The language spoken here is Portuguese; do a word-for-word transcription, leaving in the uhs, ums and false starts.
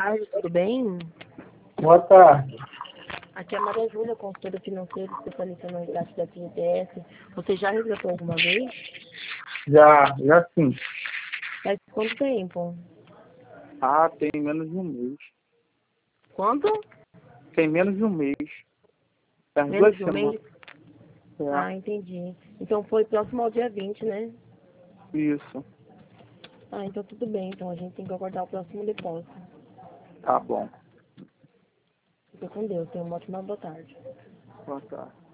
tarde, tudo bem? Boa tarde. Aqui é a Maria Júlia, consultora financeira, especialista no resgate da F G T S. Você já resgatou alguma vez? Já, já sim. Faz quanto tempo? Ah, tem menos de um mês. Quanto? Tem menos de um mês. Faz Menos duas de um semanas. mês? Ah, É, entendi. Então foi próximo ao dia vinte, né? isso. Ah, então tudo bem. Então a gente tem que aguardar o próximo depósito. Tá bom. Fica com Deus. Tenha uma ótima boa tarde. Boa tarde.